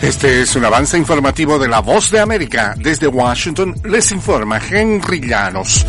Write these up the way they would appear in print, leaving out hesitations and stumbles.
Este es un avance informativo de La Voz de América. Desde Washington les informa Henry Llanos.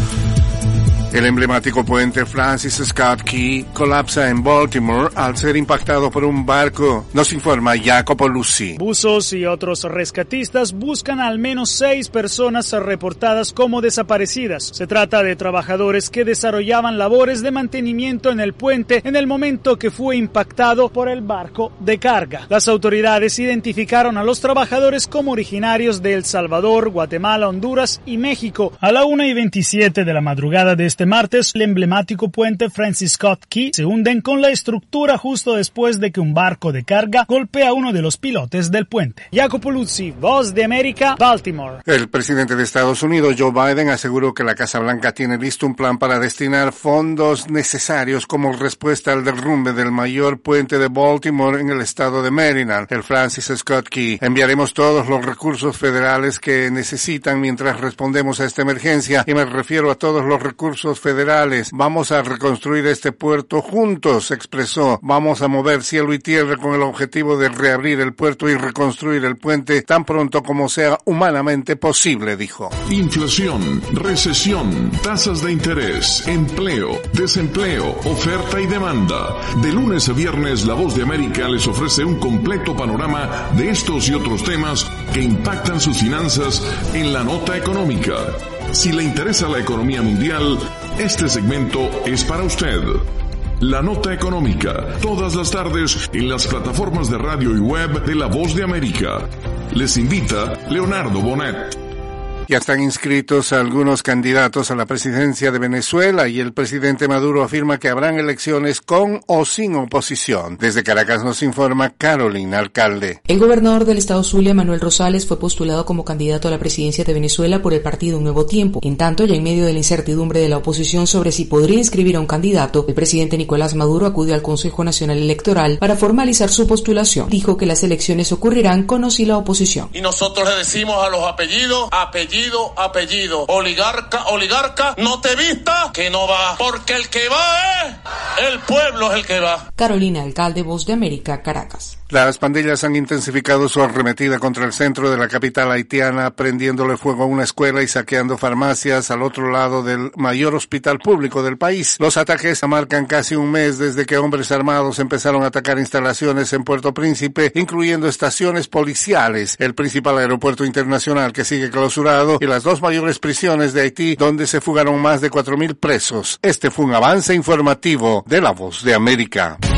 El emblemático puente Francis Scott Key colapsa en Baltimore al ser impactado por un barco. Nos informa Jacopo Luzzi. Buzos y otros rescatistas buscan al menos 6 personas reportadas como desaparecidas. Se trata de trabajadores que desarrollaban labores de mantenimiento en el puente en el momento que fue impactado por el barco de carga. Las autoridades identificaron a los trabajadores como originarios de El Salvador, Guatemala, Honduras y México. A la 1:27 de la madrugada de este martes, el emblemático puente Francis Scott Key se hunden con la estructura justo después de que un barco de carga golpea a uno de los pilotes del puente. Jacopo Luzzi, Voz de América, Baltimore. El presidente de Estados Unidos, Joe Biden, aseguró que la Casa Blanca tiene listo un plan para destinar fondos necesarios como respuesta al derrumbe del mayor puente de Baltimore en el estado de Maryland, el Francis Scott Key. Enviaremos todos los recursos federales que necesitan mientras respondemos a esta emergencia, y me refiero a todos los recursos federales. Vamos a reconstruir este puerto juntos, expresó. Vamos a mover cielo y tierra con el objetivo de reabrir el puerto y reconstruir el puente tan pronto como sea humanamente posible, dijo. Inflación, recesión, tasas de interés, empleo, desempleo, oferta y demanda. De lunes a viernes, La Voz de América les ofrece un completo panorama de estos y otros temas que impactan sus finanzas en la nota económica. Si le interesa la economía mundial, este segmento es para usted. La Nota Económica, todas las tardes en las plataformas de radio y web de La Voz de América. Les invita Leonardo Bonet. Ya están inscritos algunos candidatos a la presidencia de Venezuela y el presidente Maduro afirma que habrán elecciones con o sin oposición. Desde Caracas nos informa Carolina Alcalde. El gobernador del estado Zulia, Manuel Rosales, fue postulado como candidato a la presidencia de Venezuela por el partido Un Nuevo Tiempo. En tanto, ya en medio de la incertidumbre de la oposición sobre si podría inscribir a un candidato, el presidente Nicolás Maduro acudió al Consejo Nacional Electoral para formalizar su postulación. Dijo que las elecciones ocurrirán con o sin la oposición. Y nosotros le decimos a los apellido, oligarca, no te vista, que no va, porque el que va es el pueblo, es el que va. Carolina Alcalde, Voz de América, Caracas. Las pandillas han intensificado su arremetida contra el centro de la capital haitiana, prendiéndole fuego a una escuela y saqueando farmacias al otro lado del mayor hospital público del país. Los ataques amarcan casi un mes desde que hombres armados empezaron a atacar instalaciones en Puerto Príncipe, incluyendo estaciones policiales, el principal aeropuerto internacional que sigue clausurado y las 2 mayores prisiones de Haití, donde se fugaron más de 4,000 presos. Este fue un avance informativo de La Voz de América.